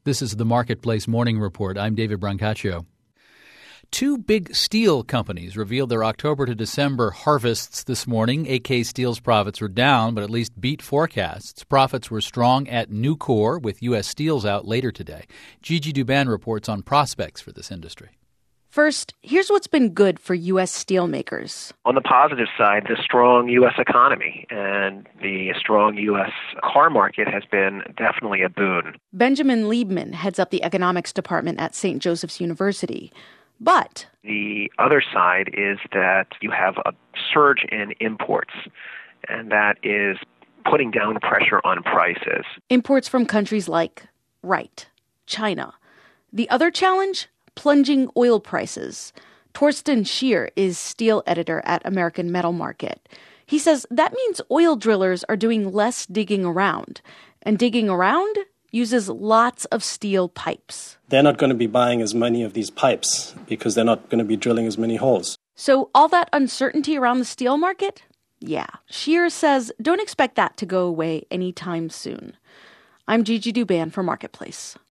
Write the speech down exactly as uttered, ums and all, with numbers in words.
This is the Marketplace Morning Report. I'm David Brancaccio. Two big steel companies revealed their October to December harvests this morning. A K Steel's profits were down, but at least beat forecasts. Profits were strong at Nucor, with U S Steel's out later today. Gigi Douban reports on prospects for this industry. First, here's what's been good for U S steelmakers. On the positive side, the strong U S economy and the strong U S car market has been definitely a boon. Benjamin Liebman heads up the economics department at Saint Joseph's University. But the other side is that you have a surge in imports, and that is putting down pressure on prices. Imports from countries like, right, China. The other challenge? Plunging oil prices. Torsten Scheer is steel editor at American Metal Market. He says that means oil drillers are doing less digging around. And digging around uses lots of steel pipes. They're not going to be buying as many of these pipes because they're not going to be drilling as many holes. So all that uncertainty around the steel market? Yeah. Scheer says don't expect that to go away anytime soon. I'm Gigi Douban for Marketplace.